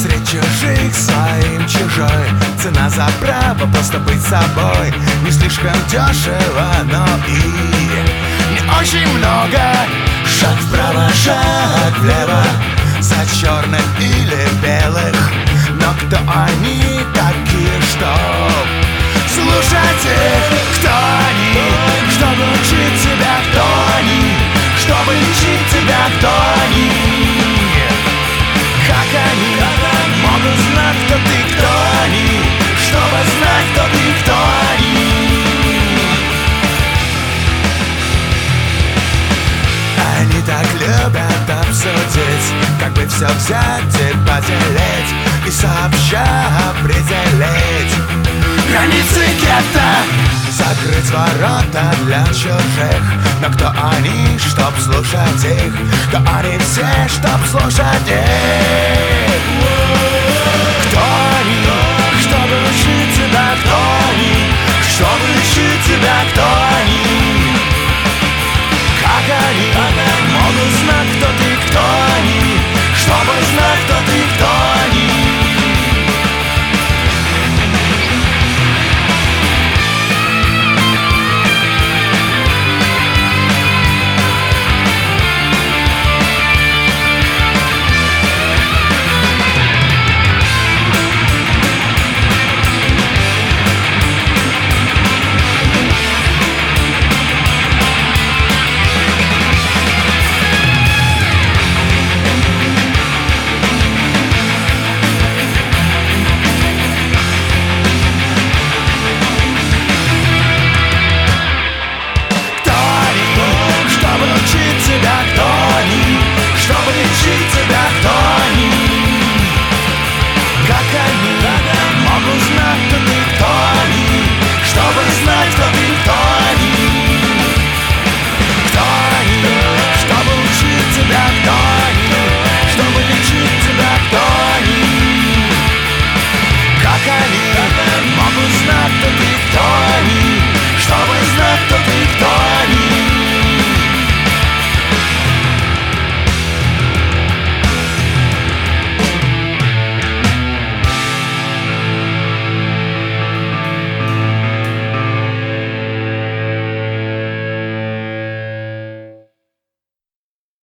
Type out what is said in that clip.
Среди чужих своим чужой. Цена за право просто быть собой. Не слишком дешево, но и не очень много. Шаг вправо, шаг влево, за черных или белых. Но кто они такие, что слушать их? Кто они? Чтобы учить тебя, кто они? Чтобы лечить тебя, кто они? Как они могут знать, кто ты, кто они? Чтобы знать, кто ты, кто они? Они так любят обсудить, как бы все взять и поделить, и сообща определить границы гетто, закрыть ворота для чужих. Но кто они, чтоб слушать их? Кто они все, чтоб слушать их?